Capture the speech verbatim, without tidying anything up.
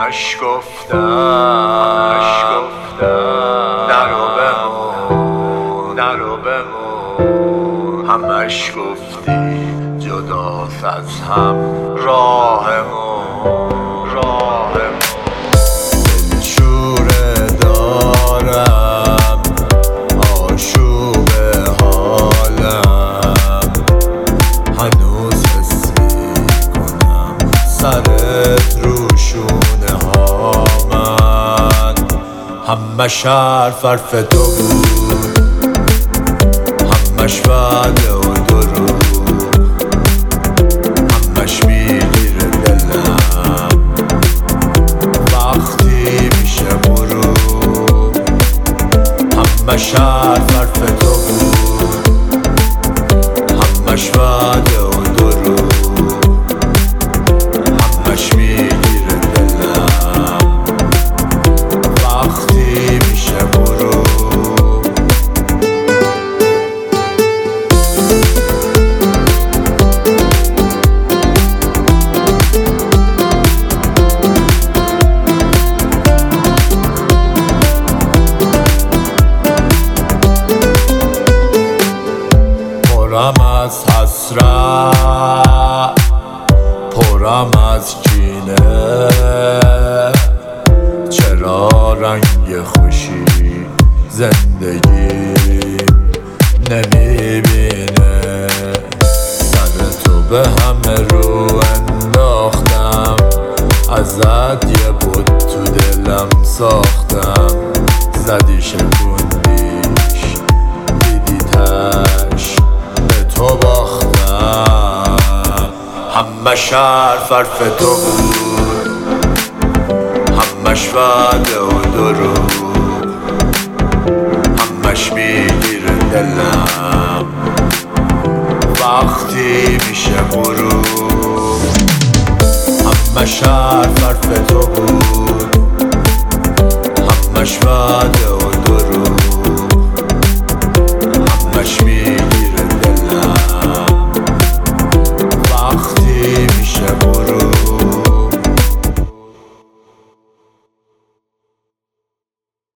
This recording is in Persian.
همش گفتم همش گفتم نرو بمون نرو بمون همش گفتی جداست از هم راهمون راهمون دلشوره دارم آشوب حالم هنوز حس میکنم سرت رو شونه ها من همش حرف حرف تو بود همش وعده و دروغ همش میگیره دلم وقتی میشه غروب همش حرف حرف تو بود همش وعده و دروغ همش میگیره دلم وقتی میشه غروب پرم از حسرت پرم از کینه چرا رنگ خوشی زندگی نمیبینه سر تو به همه رو انداختم ازت یه بود تو دلم ساختم زدی شکوندیش دیدی تش به تو باختم همش حرف حرف تو بود همش وعده و دروغ همش میگیره دلم وقتی میشه غروب همش حرف حرف تو بود همش وعده و دروغ همش میگیره